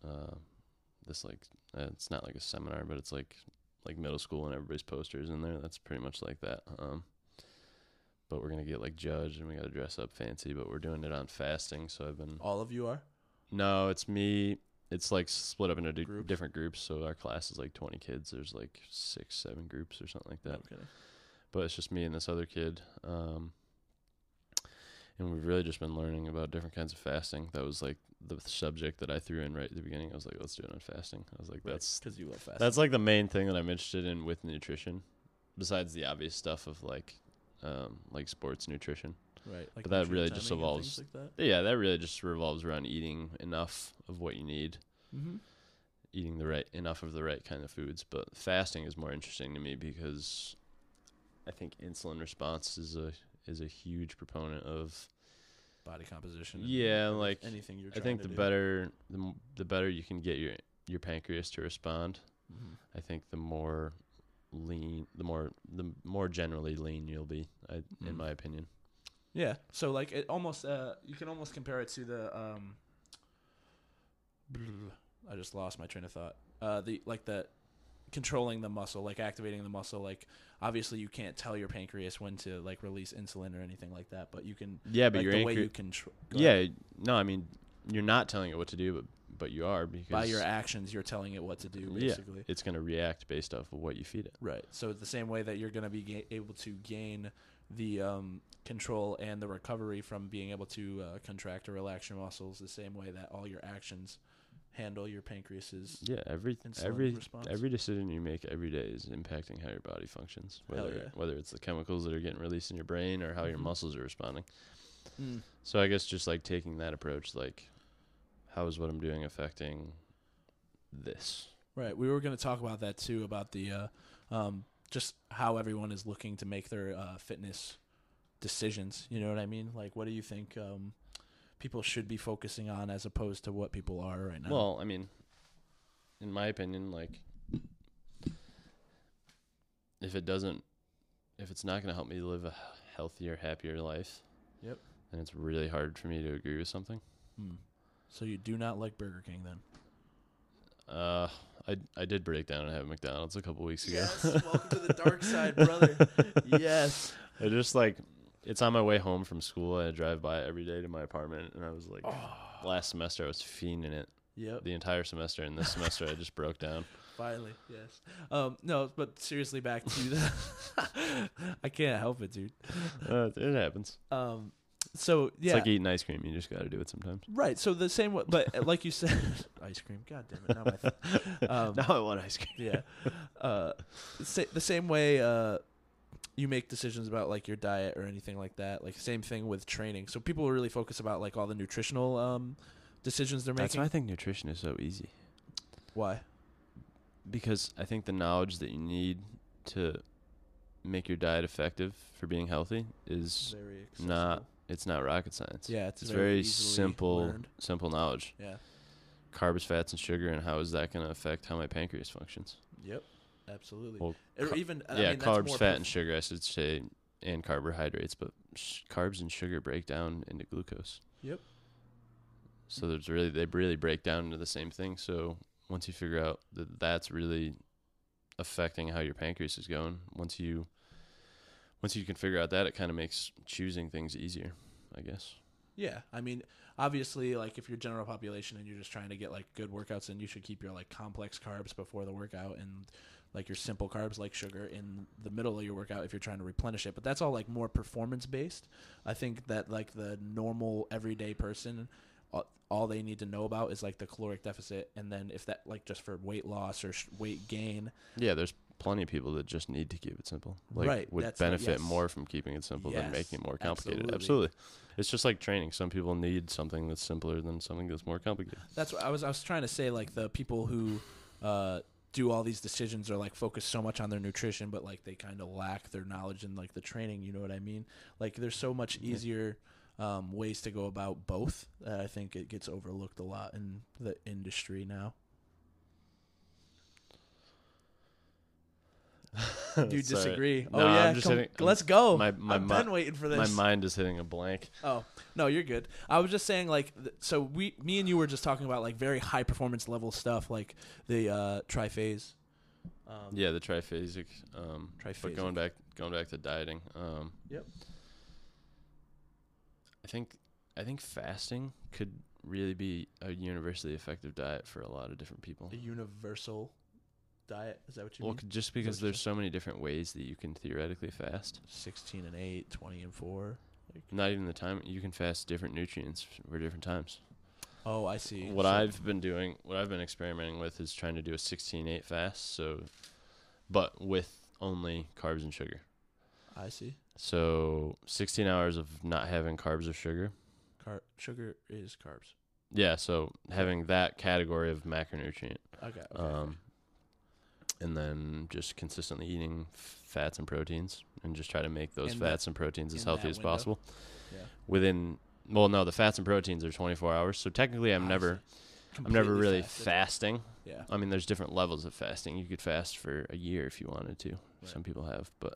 it's not like a seminar, but it's like middle school, and everybody's posters in there. That's pretty much like that. But we're going to get like judged, and we got to dress up fancy, but we're doing it on fasting. So I've been... All of you are? No, it's me. It's like split up into different groups. So our class is like 20 kids. There's like 6-7 groups or something like that. Okay. But it's just me and this other kid. And we've really just been learning about different kinds of fasting. That was like the subject that I threw in right at the beginning. I was like, let's do it on fasting. I was like, that's because you love fasting. That's like the main thing that I'm interested in with nutrition, besides the obvious stuff of like sports nutrition. Right. Like but that really just evolves. Like that? Yeah, that really just revolves around eating enough of what you need. Mm-hmm. Eating enough of the right kind of foods. But fasting is more interesting to me because I think insulin response is a huge proponent of body composition. Yeah, like anything you're. I think the better you can get your pancreas to respond. Mm-hmm. I think the more generally lean you'll be. In my opinion. Yeah. So like it almost you can almost compare it to the I just lost my train of thought. The controlling the muscle, like activating the muscle. Like obviously you can't tell your pancreas when to like release insulin or anything like that, but you can. Yeah, but like your the way you control. Yeah, no, I mean you're not telling it what to do, but you are, because by your actions you're telling it what to do. Basically, yeah, it's going to react based off of what you feed it. Right. So the same way that you're going to be able to gain the control and the recovery from being able to contract or relax your muscles, the same way that all your actions handle your pancreas's every response. Every decision you make every day is impacting how your body functions, whether it's the chemicals that are getting released in your brain or how your muscles are responding. So I guess just like taking that approach, like how is what I'm doing affecting this? Right. We were going to talk about that too, about the just how everyone is looking to make their fitness decisions. You know what I mean? Like, what do you think people should be focusing on as opposed to what people are right now? Well, I mean, in my opinion, like, if it's not going to help me live a healthier, happier life, then it's really hard for me to agree with something. So you do not like Burger King then? I did break down and have McDonald's a couple weeks ago. Yes, welcome to the dark side, brother. Yes. I just like, it's on my way home from school. I drive by it every day to my apartment, and I was like, last semester I was fiending it. Yep. The entire semester, and this semester I just broke down. Finally, yes. No, but seriously, back to the. I can't help it, dude. It happens. So yeah, it's like eating ice cream. You just got to do it sometimes. Right. So the same way, but like you said, ice cream. God damn it! Now I want ice cream. Yeah. The same way you make decisions about like your diet or anything like that. Like same thing with training. So people really focus about like all the nutritional decisions they're making. That's why I think nutrition is so easy. Why? Because I think the knowledge that you need to make your diet effective for being healthy is Very accessible. not. It's not rocket science. Yeah, It's very easily simple learned. knowledge. Yeah. Carbs, fats, and sugar, and how is that going to affect how my pancreas functions? Yep. Absolutely. Well, Or even I yeah, mean, that's carbs, more fat, and sugar, I should say, and carbohydrates, but carbs and sugar break down into glucose. Yep. So they really break down into the same thing. So once you figure out that that's really affecting how your pancreas is going, once you can figure out that, it kind of makes choosing things easier, I guess. Yeah, I mean, obviously, like if you're general population and you're just trying to get like good workouts in, you should keep your like complex carbs before the workout and like your simple carbs like sugar in the middle of your workout if you're trying to replenish it. But that's all like more performance based. I think that like the normal everyday person, all they need to know about is like the caloric deficit, and then if that like just for weight loss or weight gain. Yeah, there's plenty of people that just need to keep it simple. Like, right, would that's benefit yes. more from keeping it simple than Yes, making it more complicated. absolutely. It's just like training. Some people need something that's simpler than something that's more complicated. That's what I was trying to say. Like the people who do all these decisions are like focus so much on their nutrition, but like they kind of lack their knowledge in like the training. You know what I mean? Like there's so much easier ways to go about both. I think it gets overlooked a lot in the industry now. Do you Sorry. disagree? No, oh yeah, I'm just hitting, let's go. My I've been waiting for this. My mind is hitting a blank. Oh no, you're good. I was just saying, like, so me and you were just talking about like very high performance level stuff, like the triphase. Yeah, the triphasic. Triphasic. But going back to dieting. Yep. I think fasting could really be a universally effective diet for a lot of different people. A universal diet, is that what you Well, mean? just because there's so many different ways that you can theoretically fast. 16 and 8, 20 and 4. Not even the time. You can fast different nutrients for different times. Oh, I see. What I've been experimenting with is trying to do a 16-8 fast, but with only carbs and sugar. I see. So 16 hours of not having carbs or sugar. Sugar is carbs. Yeah, so having that category of macronutrient. Okay. And then just consistently eating fats and proteins, and just try to make those fats and proteins as healthy as possible. Yeah. The fats and proteins are 24 hours. So technically, I'm never really fasting. Yeah. I mean, there's different levels of fasting. You could fast for a year if you wanted to. Right. Some people have, but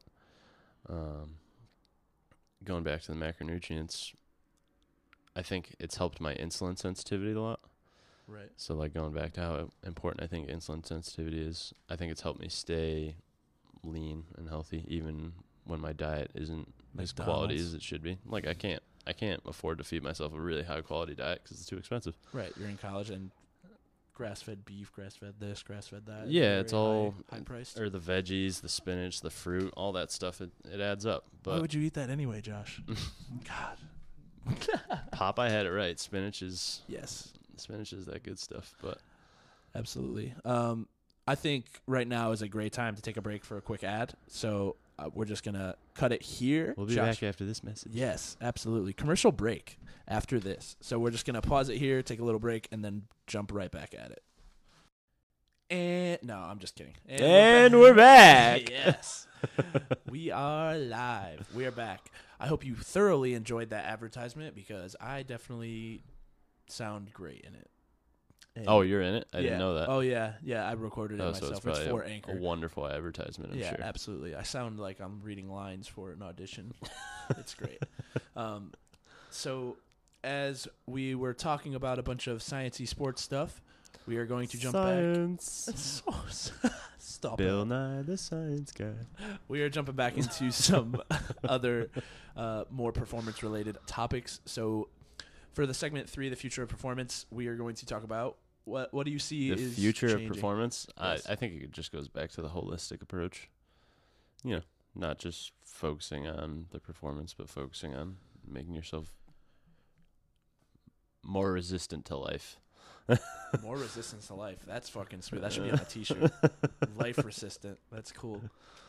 going back to the macronutrients, I think it's helped my insulin sensitivity a lot. Right. So, like, going back to how important I think insulin sensitivity is, I think it's helped me stay lean and healthy, even when my diet isn't as quality as it should be. Like, I can't afford to feed myself a really high quality diet because it's too expensive. Right. You're in college and grass-fed beef, grass-fed this, grass-fed that. Yeah, it's all high-priced. Or the veggies, the spinach, the fruit, all that stuff. It adds up. But why would you eat that anyway, Josh? God. Popeye had it right. Spinach is that good stuff. But absolutely. I think right now is a great time to take a break for a quick ad. So we're just gonna cut it here. We'll be back after this message. Yes, absolutely. Commercial break after this. So we're just gonna pause it here, take a little break, and then jump right back at it. And no, I'm just kidding. And we're back. Yes. We are live. We are back. I hope you thoroughly enjoyed that advertisement because I definitely sound great in it. And you're in it? I didn't know that. Oh, yeah. Yeah, I recorded it myself. So it's for Anchor. A wonderful advertisement, I'm sure. Yeah, absolutely. I sound like I'm reading lines for an audition. It's great. So as we were talking about a bunch of sciencey sports stuff, we are going to jump back. Stop Bill it. Nye the Science Guy. We are jumping back into some other more performance-related topics. So for the segment 3, the future of performance, we are going to talk about what do you see the is future changing? of performance? Yes. I think it just goes back to the holistic approach. You know, not just focusing on the performance, but focusing on making yourself more resistant to life. More resistance to life. That's fucking sweet. That should be on a t-shirt. Life resistant. That's cool.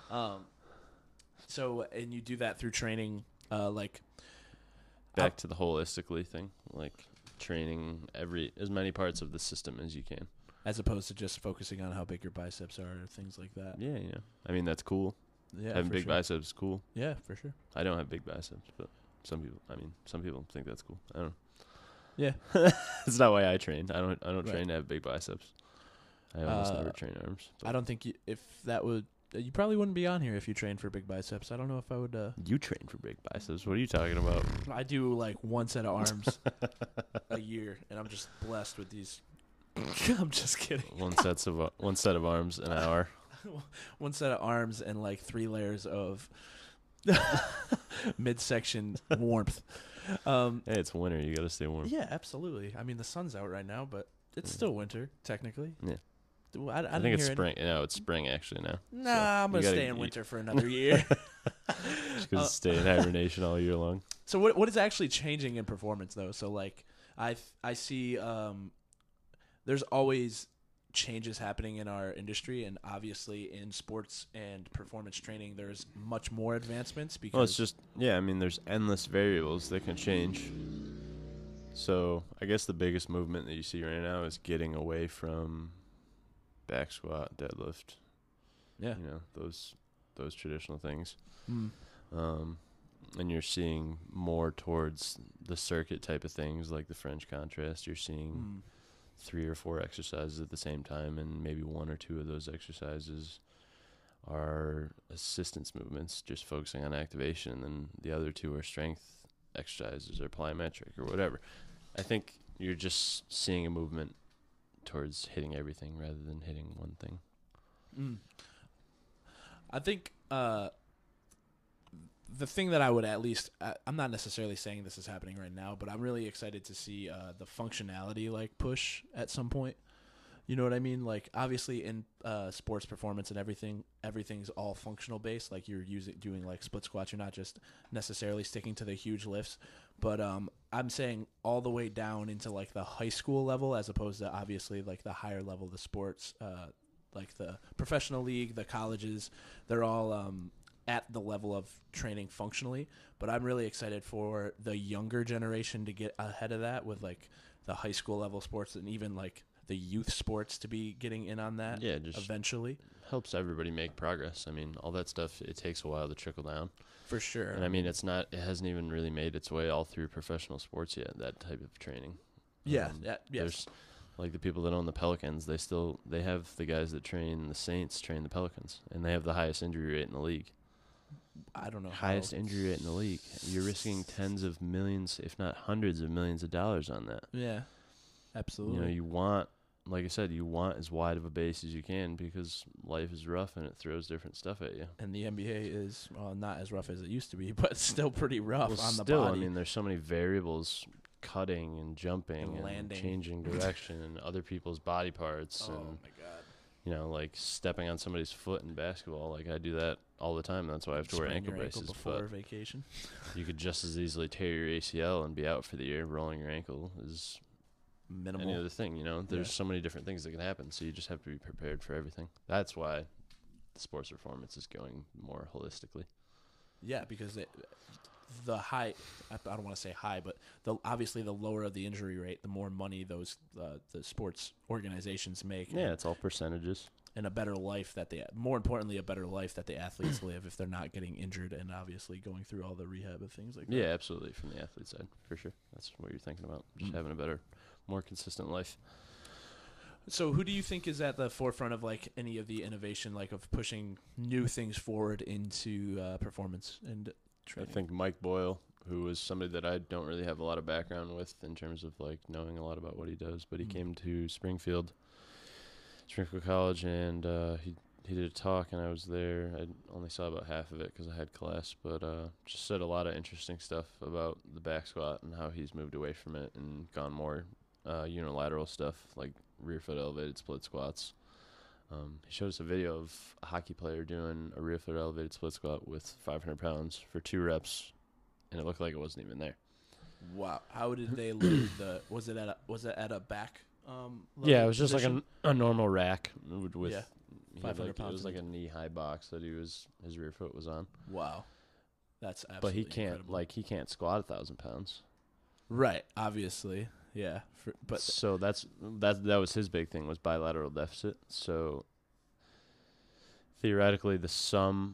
So, and you do that through training, like back to the holistically thing, like training as many parts of the system as you can, as opposed to just focusing on how big your biceps are or things like that. Yeah. I mean, that's cool. Yeah, Having for big sure. biceps is cool. Yeah, for sure. I don't have big biceps, but some people think that's cool. I don't know. Yeah. It's not why I train. I don't Right. train to have big biceps. I almost never train arms. I don't think if that would you probably wouldn't be on here if you trained for big biceps. I don't know if I would. You train for big biceps. What are you talking about? I do like one set of arms a year, and I'm just blessed with these. I'm just kidding. One set of arms an hour. One set of arms and like 3 layers of midsection warmth. Hey, it's winter. You got to stay warm. Yeah, absolutely. I mean, the sun's out right now, but it's still winter technically. Yeah. I think it's spring. No, it's spring actually now. Nah, So I'm gonna you gotta stay in eat- winter for another year. Just because stay in hibernation all year long. So what is actually changing in performance though? So like I see there's always changes happening in our industry, and obviously in sports and performance training there's much more advancements because Well, it's just I mean, there's endless variables that can change. So I guess the biggest movement that you see right now is getting away from back squat, deadlift. yeah. You know, those traditional things. Mm. And you're seeing more towards the circuit type of things like the French contrast. You're seeing 3 or 4 exercises at the same time, and maybe 1 or 2 of those exercises are assistance movements, just focusing on activation, and the other 2 are strength exercises or plyometric or whatever. I think you're just seeing a movement towards hitting everything rather than hitting one thing. I think the thing that I would at least I'm not necessarily saying this is happening right now, but I'm really excited to see the functionality like push at some point. You know what I mean? Like obviously in sports performance and everything's all functional based. Like you're doing like split squats. You're not just necessarily sticking to the huge lifts. But I'm saying all the way down into like the high school level, as opposed to obviously like the higher level of the sports, like the professional league, the colleges. They're all at the level of training functionally. But I'm really excited for the younger generation to get ahead of that with like the high school level sports and even like the youth sports to be getting in on that Just eventually. helps everybody make progress. I mean, all that stuff, it takes a while to trickle down. For sure. And I mean, it hasn't even really made its way all through professional sports yet, that type of training. Yes. There's like the people that own the Pelicans, they have the guys that train the Saints train the Pelicans, and they have the highest injury rate in the league. I don't know. Highest injury rate in the league. You're risking tens of millions, if not hundreds of millions of dollars on that. Yeah. Absolutely. You know, you want, like I said, you want as wide of a base as you can because life is rough and it throws different stuff at you. And the NBA is not as rough as it used to be, but still pretty rough Well, on the still, body. I mean, there's so many variables, cutting and jumping And and landing. changing direction and other people's body parts oh and, my god. you know, like stepping on somebody's foot in basketball. Like I do that all the time. That's why I have to wear Sprain ankle your braces. before But vacation. you could just as easily tear your ACL and be out for the year. Rolling your ankle is Minimal. any other thing, you know. There's so many different things that can happen, so you just have to be prepared for everything. That's why the sports performance is going more holistically. Yeah, because the high, I don't want to say high, but obviously the lower the injury rate, the more money those the sports organizations make. Yeah, it's all percentages. And a better life more importantly, a better life that the athletes live if they're not getting injured and obviously going through all the rehab and things like that. Yeah, absolutely. From the athlete side, for sure. That's what you're thinking about. Just having a better, more consistent life. So who do you think is at the forefront of like any of the innovation, like of pushing new things forward into performance and training? I think Mike Boyle, who is somebody that I don't really have a lot of background with in terms of like knowing a lot about what he does, but he came to Springfield College, and he did a talk, and I was there. I only saw about half of it because I had class, but just said a lot of interesting stuff about the back squat and how he's moved away from it and gone more unilateral stuff like rear foot elevated split squats. He showed us a video of a hockey player doing a rear foot elevated split squat with 500 pounds for 2 reps, and it looked like it wasn't even there. Wow, how did they load the? Was it at a back? Yeah, it was just position? like a normal rack with Yeah. 500 pounds It was in like a knee high box that his rear foot was on. Wow, that's absolutely. But he can't incredible. he can't squat 1,000 pounds. Right, obviously, yeah. But So that was his big thing, was bilateral deficit. So theoretically, the sum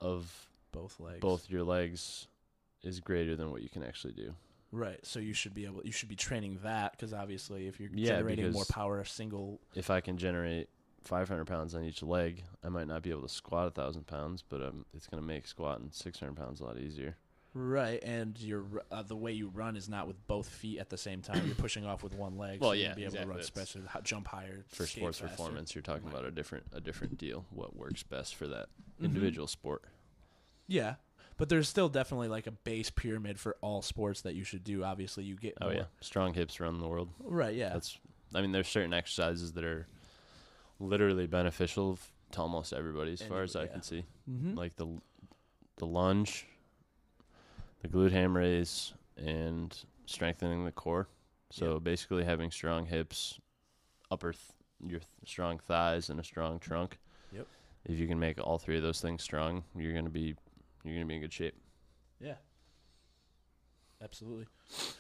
of both legs. both your legs is greater than what you can actually do. Right. So you should be training that, because obviously if you're Yeah, generating more because power single. If I can generate 500 pounds on each leg, I might not be able to squat 1,000 pounds, but it's going to make squatting 600 pounds a lot easier. Right, and the way you run is not with both feet at the same time. You're pushing off with one leg, Well, so yeah, you'll be able exactly. to run faster, jump higher. For skate sports faster. performance, you're talking Right. about a different deal. What works best for that Mhm. individual sport? Yeah, but there's still definitely like a base pyramid for all sports that you should do. Obviously, you get Oh more. yeah, strong hips run the world. Right. Yeah. There's certain exercises that are literally beneficial to almost everybody, as far as I can see. Mm-hmm. Like the lunge, the glute ham raise, and strengthening the core. So basically having strong hips, your strong thighs, and a strong trunk. Yep. If you can make all three of those things strong, you're gonna be in good shape. Yeah. Absolutely.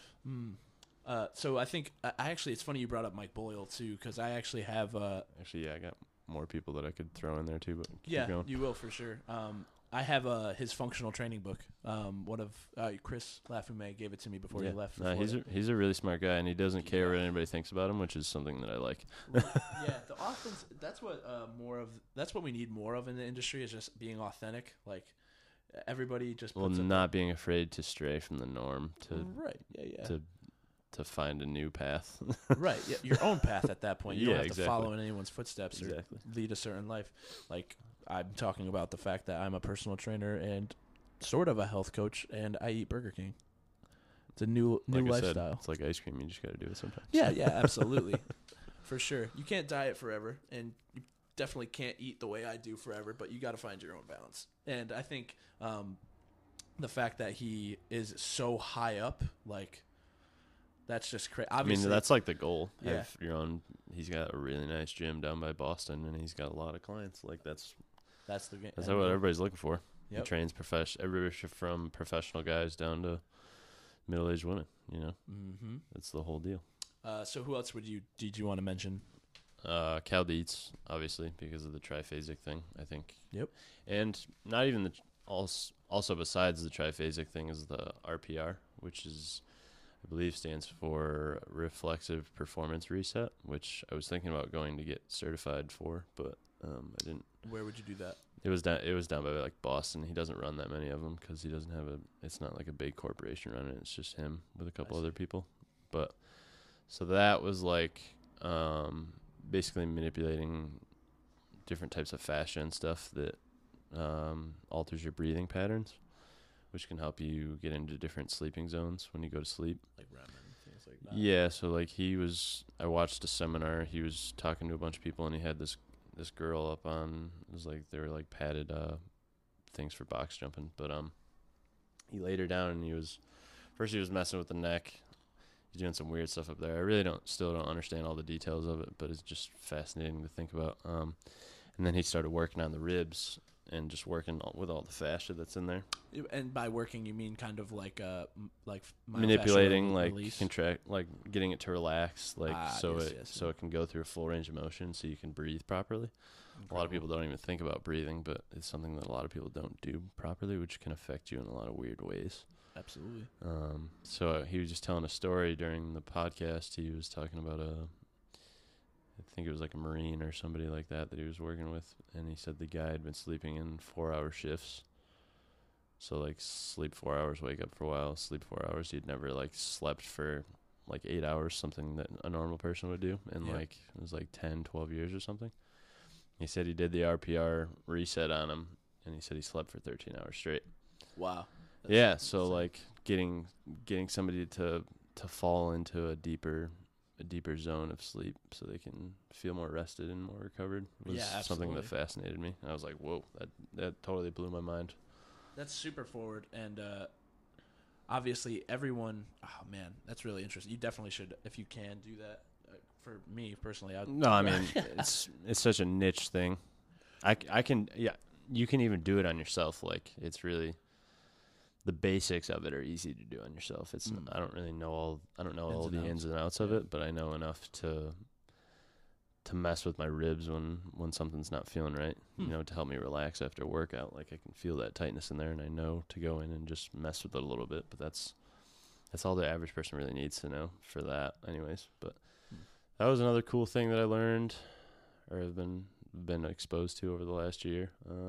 So I think I actually, it's funny you brought up Mike Boyle too, because I actually have Actually, yeah, I got more people that I could throw in there too, but yeah, keep going. you will for sure. I have his functional training book. One of Chris Lafume gave it to me before he left. No, he's a really smart guy, and he doesn't care what anybody thinks about him, which is something that I like. Yeah, the offense. That's what we need more of in the industry, is just being authentic. Like everybody just puts not being afraid to stray from the norm right. Yeah. to find a new path. Right. Yeah, your own path at that point. You don't have to exactly. follow in anyone's footsteps or lead a certain life. Like I'm talking about the fact that I'm a personal trainer and sort of a health coach, and I eat Burger King. It's a new Like I lifestyle. said, it's like ice cream. You just got to do it sometimes. Yeah, absolutely. For sure. You can't diet forever, and you definitely can't eat the way I do forever, but you got to find your own balance. And I think the fact that he is so high up, like, that's just crazy. Obviously, that's like the goal. Yeah. Have your own. He's got a really nice gym down by Boston, and he's got a lot of clients. Like that's the game. what everybody's looking for. Yep. He trains everybody from professional guys down to middle-aged women. Mm-hmm. That's the whole deal. So who else did you want to mention? Cal Dietz, obviously, because of the triphasic thing, I think. Yep. And not even also besides the triphasic thing is the RPR, which is, I believe, stands for Reflexive Performance Reset, which I was thinking about going to get certified for, but I didn't. Where would you do that? It was down by like Boston. He doesn't run that many of them because he doesn't have it's not like a big corporation running it. It's just him with a couple other people. But so that was like basically manipulating different types of fascia and stuff that alters your breathing patterns, which can help you get into different sleeping zones when you go to sleep. Like REM and things like that. Yeah, so like I watched a seminar. He was talking to a bunch of people, and he had this girl up on, it was like they were like padded things for box jumping, but he laid her down, and he was messing with the neck. He's doing some weird stuff up there. I really still don't understand all the details of it, but it's just fascinating to think about. And then he started working on the ribs and just working with all the fascia that's in there. And by working, you mean kind of like Manipulating, like release? contract, like getting it to relax, like so yes. it can go through a full range of motion, so you can breathe properly. A lot of people don't even think about breathing, but it's something that a lot of people don't do properly, which can affect you in a lot of weird ways. Absolutely. So he was just telling a story during the podcast. He was talking about I think it was like a Marine or somebody like that he was working with, and he said the guy had been sleeping in 4-hour shifts. So like sleep 4 hours, wake up for a while, sleep 4 hours. He'd never like slept for like 8 hours, something that a normal person would do in like, it was like 10, 12 years or something. He said he did the RPR reset on him, and he said he slept for 13 hours straight. Wow. So insane. Like getting somebody to fall into a deeper zone of sleep so they can feel more rested and more recovered was something that fascinated me. I was like, whoa, that totally blew my mind. That's super forward, and obviously everyone. Oh man, that's really interesting. You definitely should, if you can, do that. For me personally, it's such a niche thing. I can, you can even do it on yourself. Like it's really, the basics of it are easy to do on yourself. It's I don't really know all the ins and outs of it, but I know enough to to mess with my ribs when something's not feeling right, you know, to help me relax after a workout. Like I can feel that tightness in there, and I know to go in and just mess with it a little bit. But that's all the average person really needs to know for that, anyways. But that was another cool thing that I learned, or have been exposed to over the last year.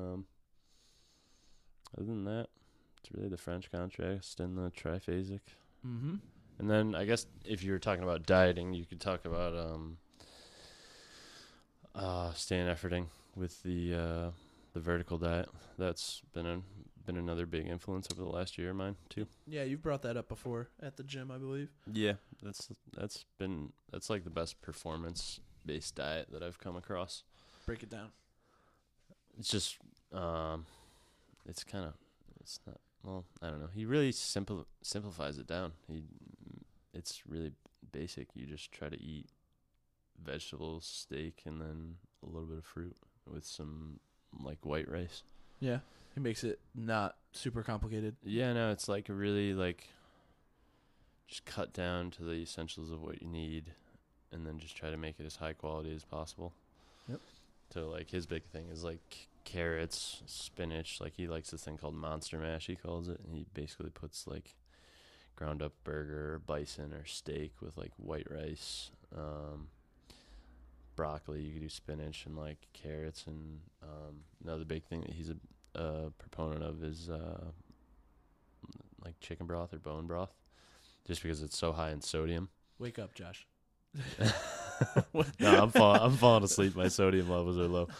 Other than that, it's really the French contrast and the triphasic. Mm-hmm. And then I guess if you were talking about dieting, you could talk about staying efforting with the vertical diet. That's been another big influence over the last year of mine too. Yeah, you've brought that up before at the gym, I believe. Yeah, that's like the best performance based diet that I've come across. Break it down. It's just it's not, well, I don't know. He really simplifies it down. It's really basic. You just try to eat vegetables, steak, and then a little bit of fruit with some like white rice. Yeah, he makes it not super complicated. Yeah, no, it's like really like just cut down to the essentials of what you need, and then just try to make it as high quality as possible. Yep. So like his big thing is like carrots, spinach. Like he likes this thing called Monster Mash, he calls it. And he basically puts like ground up burger or bison or steak with like white rice, broccoli. You could do spinach and like carrots. And another big thing that he's a proponent of is like chicken broth or bone broth, just because it's so high in sodium. Wake up, Josh. No, I'm falling asleep. My sodium levels are low.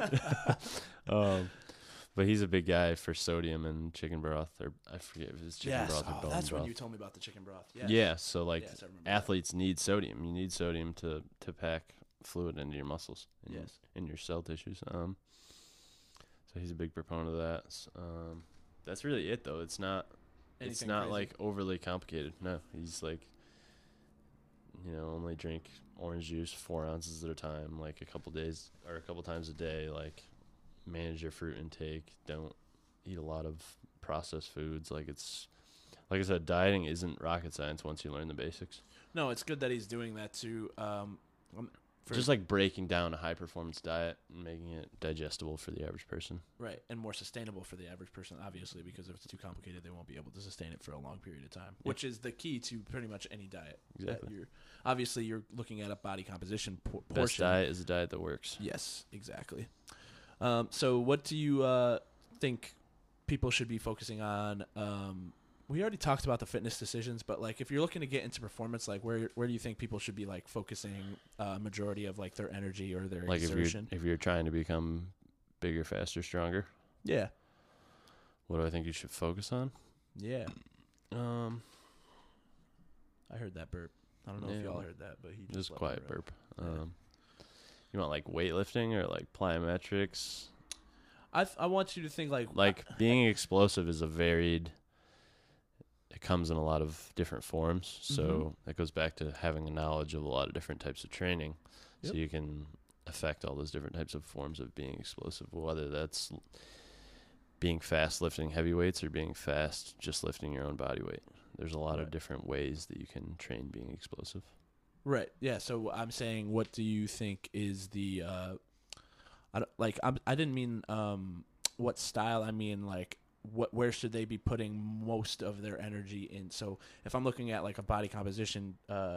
But he's a big guy for sodium and chicken broth, or I forget if it's chicken broth or bone broth. That's when you told me about the chicken broth. Yeah. Yeah, so like Yes, I remember athletes need sodium. You need sodium to pack fluid into your muscles. Yes. In your cell tissues. So he's a big proponent of that. That's really it, though. It's not Anything not crazy? like overly complicated. No, he's like, you know, only drink orange juice 4 ounces at a time, like a couple times a day. Like, manage your fruit intake. Don't eat a lot of processed foods. Like I said, dieting isn't rocket science once you learn the basics. No, it's good that he's doing that too. Just like breaking down a high performance diet and making it digestible for the average person. Right, and more sustainable for the average person, obviously, because if it's too complicated, they won't be able to sustain it for a long period of time, which is the key to pretty much any diet. Exactly. You're looking at a body composition portion. Best diet is a diet that works. Yes, exactly. So what do you think people should be focusing on? We already talked about the fitness decisions, but like if you're looking to get into performance, like where do you think people should be like focusing majority of like their energy or their like exertion? if you're trying to become bigger, faster, stronger. Yeah. What do I think you should focus on? Yeah. I heard that burp. I don't know if y'all heard that, but he just quiet burp. Yeah. You want like weightlifting or like plyometrics? I want you to think like being explosive is a varied. It comes in a lot of different forms, so that goes back to having a knowledge of a lot of different types of training, so you can affect all those different types of forms of being explosive, whether that's being fast lifting heavy weights or being fast just lifting your own body weight. There's a lot of different ways that you can train being explosive. Right. Yeah. So I'm saying, what do you think is the? I didn't mean what style. I mean like where should they be putting most of their energy in? So if I'm looking at like a body composition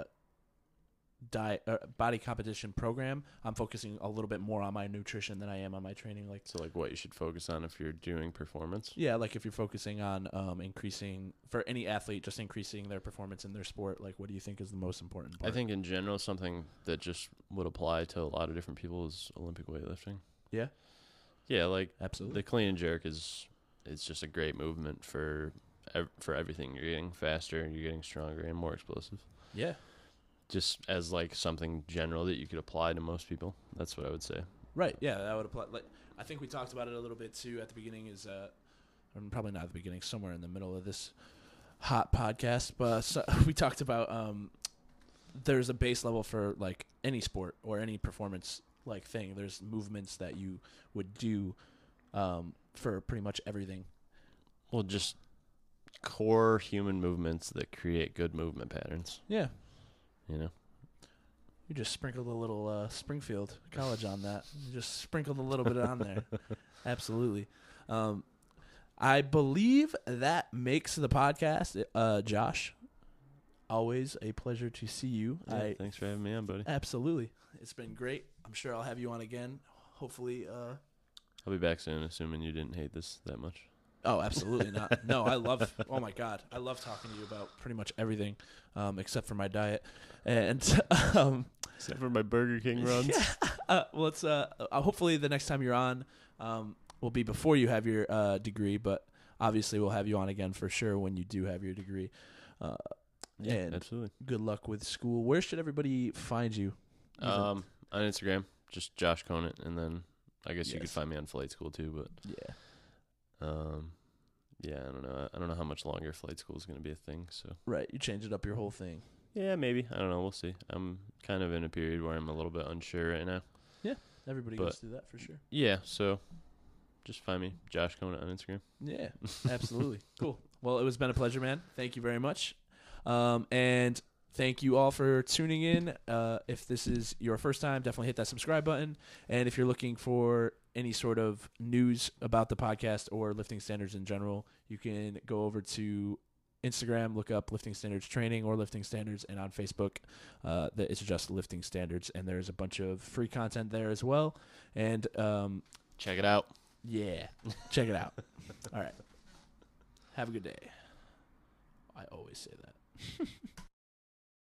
body composition program, I'm focusing a little bit more on my nutrition than I am on my training. Like so, like what you should focus on if you're doing performance. Yeah, like if you're focusing on increasing for any athlete, just increasing their performance in their sport. Like, what do you think is the most important part? I think in general, something that just would apply to a lot of different people is Olympic weightlifting. Yeah. Yeah, like absolutely. The clean and jerk is just a great movement for everything. You're getting faster, you're getting stronger, and more explosive. Yeah. Just as like something general that you could apply to most people. That's what I would say. Right. Yeah, that would apply. Like I think we talked about it a little bit too at the beginning. Probably not at the beginning, somewhere in the middle of this hot podcast. But we talked about there's a base level for like any sport or any performance like thing. There's movements that you would do for pretty much everything. Well, just core human movements that create good movement patterns. Yeah. You know, You just sprinkled a little Springfield College on that. You just sprinkled a little bit on there. Absolutely. I believe that makes the podcast. Josh, always a pleasure to see you. Yeah, thanks for having me on, buddy. Absolutely. It's been great. I'm sure I'll have you on again. Hopefully. I'll be back soon, assuming you didn't hate this that much. Oh, absolutely not. No, I love. Oh my God, I love talking to you about pretty much everything, except for my diet, and except for my Burger King runs. Yeah. Well, it's hopefully the next time you're on, will be before you have your degree, but obviously we'll have you on again for sure when you do have your degree. Yeah, and absolutely. Good luck with school. Where should everybody find you? On Instagram, just Josh Conant, and then I guess you could Yes. find me on Flight School too. But yeah, I don't know. I don't know how much longer Flight School is going to be a thing. So Right, you changed it up your whole thing. yeah, maybe. I don't know. We'll see. I'm kind of in a period where I'm a little bit unsure right now. Everybody But- goes through that for sure. Yeah, so just find me, Josh Conant, on Instagram. Yeah, absolutely. Cool. Well, it was been a pleasure, man. Thank you very much. And thank you all for tuning in. If this is your first time, definitely hit that subscribe button. And if you're looking for any sort of news about the podcast or lifting standards in general, you can go over to Instagram, look up Lifting Standards Training or Lifting Standards, and on Facebook, it's just Lifting Standards. And there's a bunch of free content there as well. And Check it out. yeah, check it out. All right. Have a good day. I always say that.